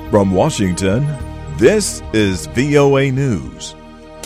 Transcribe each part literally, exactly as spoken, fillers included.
From Washington, this is V O A News.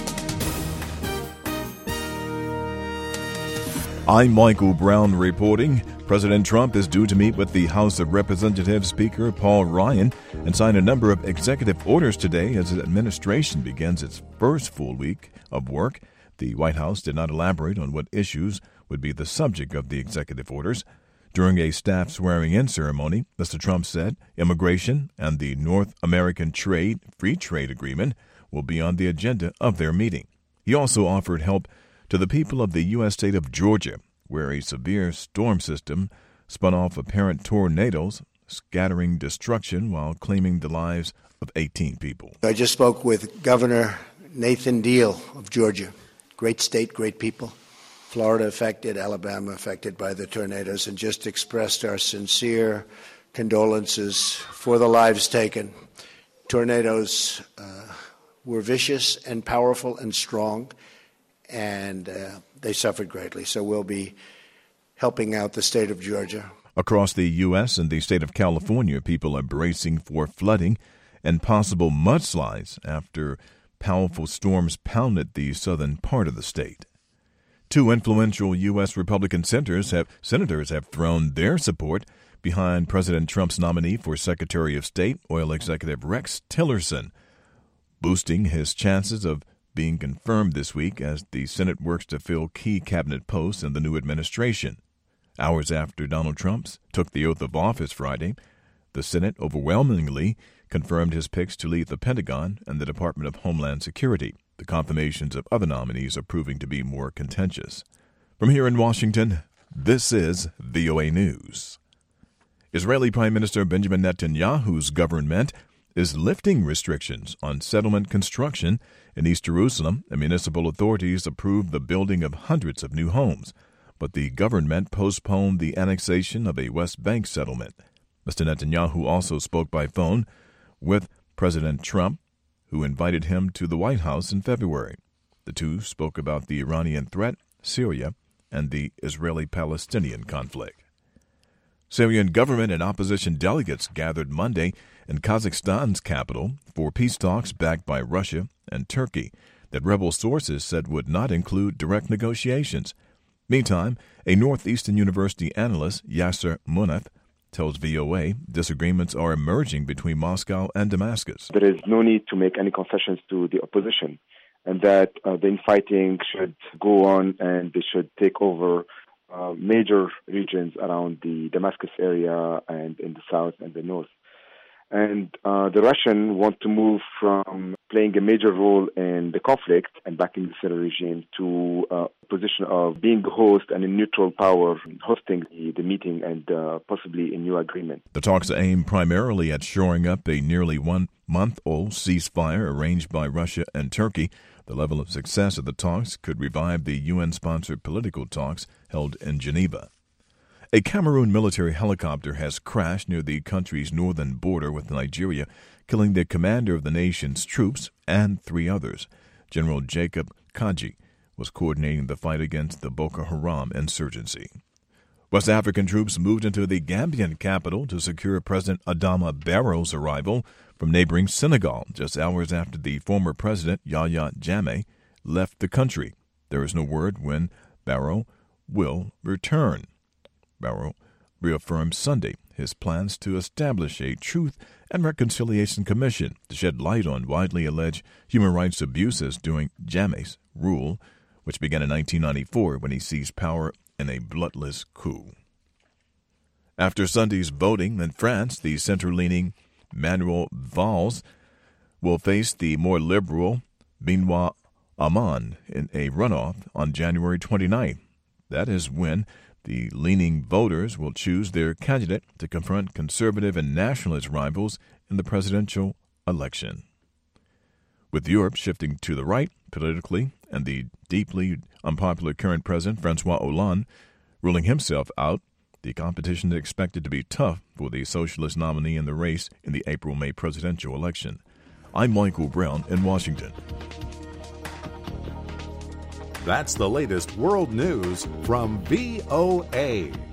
I'm Michael Brown reporting. President Trump is due to meet with the House of Representatives Speaker Paul Ryan and sign a number of executive orders today as his administration begins its first full week of work. The White House did not elaborate on what issues would be the subject of the executive orders. During a staff swearing-in ceremony, Mister Trump said immigration and the North American Trade Free Trade Agreement will be on the agenda of their meeting. He also offered help to the people of the U S state of Georgia, where a severe storm system spun off apparent tornadoes, scattering destruction while claiming the lives of eighteen people. I just spoke with Governor Nathan Deal of Georgia. Great state, great people. Florida affected, Alabama affected by the tornadoes, and just expressed our sincere condolences for the lives taken. Tornadoes uh, were vicious and powerful and strong, and uh, they suffered greatly. So we'll be helping out the state of Georgia. Across the U S and the state of California, people are bracing for flooding and possible mudslides after powerful storms pounded the southern part of the state. Two influential U S. Republican senators have, senators have thrown their support behind President Trump's nominee for Secretary of State, oil executive Rex Tillerson, boosting his chances of being confirmed this week as the Senate works to fill key cabinet posts in the new administration. Hours after Donald Trump took the oath of office Friday, the Senate overwhelmingly confirmed his picks to lead the Pentagon and the Department of Homeland Security. The confirmations of other nominees are proving to be more contentious. From here in Washington, this is V O A News. Israeli Prime Minister Benjamin Netanyahu's government is lifting restrictions on settlement construction in East Jerusalem, and municipal authorities approved the building of hundreds of new homes. But the government postponed the annexation of a West Bank settlement. Mister Netanyahu also spoke by phone with President Trump, who invited him to the White House in February. The two spoke about the Iranian threat, Syria, and the Israeli-Palestinian conflict. Syrian government and opposition delegates gathered Monday in Kazakhstan's capital for peace talks backed by Russia and Turkey that rebel sources said would not include direct negotiations. Meantime, a Northeastern University analyst, Yasser Munaf, tells V O A disagreements are emerging between Moscow and Damascus. There is no need to make any concessions to the opposition, and that uh, the infighting should go on and they should take over uh, major regions around the Damascus area and in the south and the north. And uh, the Russians want to move from playing a major role in the conflict and backing the Syrian regime to a position of being the host and a neutral power, hosting the, the meeting and uh, possibly a new agreement. The talks aim primarily at shoring up a nearly one-month-old ceasefire arranged by Russia and Turkey. The level of success of the talks could revive the U N-sponsored political talks held in Geneva. A Cameroon military helicopter has crashed near the country's northern border with Nigeria, killing the commander of the nation's troops and three others. General Jacob Kaji was coordinating the fight against the Boko Haram insurgency. West African troops moved into the Gambian capital to secure President Adama Barrow's arrival from neighboring Senegal just hours after the former president, Yahya Jammeh, left the country. There is no word when Barrow will return. Barrow reaffirmed Sunday his plans to establish a Truth and Reconciliation Commission to shed light on widely alleged human rights abuses during Jammeh's rule, which began in nineteen ninety-four when he seized power in a bloodless coup. After Sunday's voting in France, the center-leaning Manuel Valls will face the more liberal Benoit Hamon in a runoff on January twenty-ninth. That is when the leaning voters will choose their candidate to confront conservative and nationalist rivals in the presidential election. With Europe shifting to the right politically and the deeply unpopular current president, Francois Hollande, ruling himself out, the competition is expected to be tough for the socialist nominee in the race in the April-May presidential election. I'm Michael Brown in Washington. That's the latest world news from V O A.